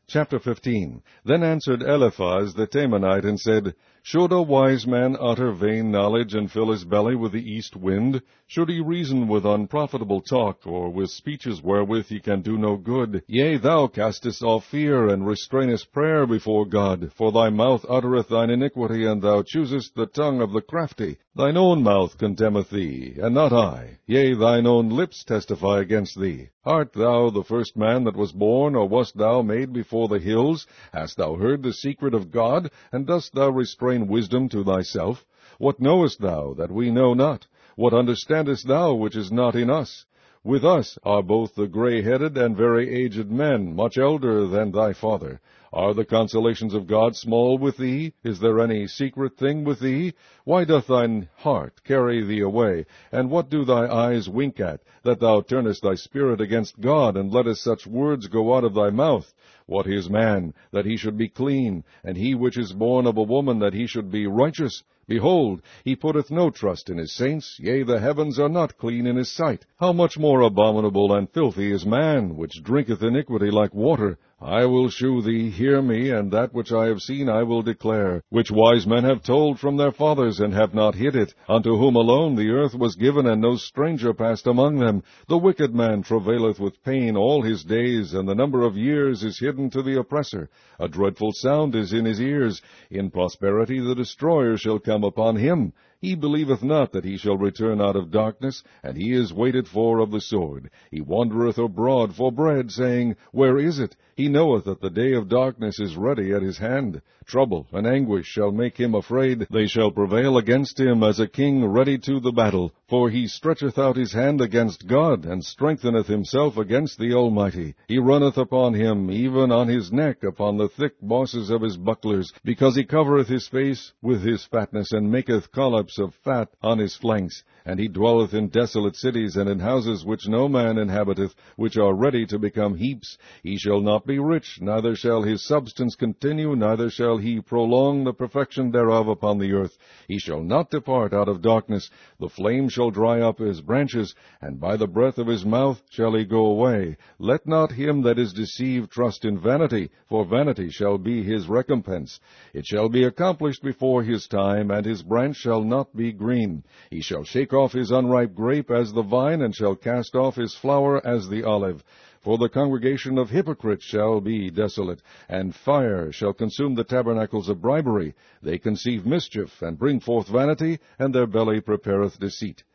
Chapter 15. Then answered Eliphaz the Temanite, and said, Should a wise man utter vain knowledge, and fill his belly with the east wind? Should he reason with unprofitable talk, or with speeches wherewith he can do no good? Yea, thou castest off fear, and restrainest prayer before God. For thy mouth uttereth thine iniquity, and thou choosest the tongue of the crafty. Thine own mouth condemneth thee, and not I. Yea, thine own lips testify against thee. Art thou the first man that was born, or wast thou made before the hills? Hast thou heard the secret of God, and dost thou restrain wisdom to thyself? What knowest thou that we know not? What understandest thou which is not in us? With us are both the gray-headed and very aged men, much elder than thy father. Are the consolations of God small with thee? Is there any secret thing with thee? Why doth thine heart carry thee away? And what do thy eyes wink at, that thou turnest thy spirit against God, and lettest such words go out of thy mouth? What is man, that he should be clean, and he which is born of a woman, that he should be righteous? Behold, he putteth no trust in his saints, yea, the heavens are not clean in his sight. How much more abominable and filthy is man, which drinketh iniquity like water? I will shew thee, hear me, and that which I have seen I will declare, which wise men have told from their fathers, and have not hid it, unto whom alone the earth was given, and no stranger passed among them. The wicked man travaileth with pain all his days, and the number of years is hidden to the oppressor. A dreadful sound is in his ears. In prosperity the destroyer shall come upon him. He believeth not that he shall return out of darkness, and he is waited for of the sword. He wandereth abroad for bread, saying, Where is it? He knoweth that the day of darkness is ready at his hand. Trouble and anguish shall make him afraid. They shall prevail against him as a king ready to the battle. For he stretcheth out his hand against God, and strengtheneth himself against the Almighty. He runneth upon him, even on his neck, upon the thick bosses of his bucklers, because he covereth his face with his fatness, and maketh collops of fat on his flanks. And he dwelleth in desolate cities, and in houses which no man inhabiteth, which are ready to become heaps. He shall not be rich, neither shall his substance continue, neither shall he prolong the perfection thereof upon the earth. He shall not depart out of darkness. The flame shall dry up his branches, and by the breath of his mouth shall he go away. Let not him that is deceived trust in vanity, for vanity shall be his recompense. It shall be accomplished before his time, and his branch shall not be green. He shall shake off his unripe grape as the vine, and shall cast off his flower as the olive. For the congregation of hypocrites shall be desolate, and fire shall consume the tabernacles of bribery. They conceive mischief, and bring forth vanity, and their belly prepareth deceit.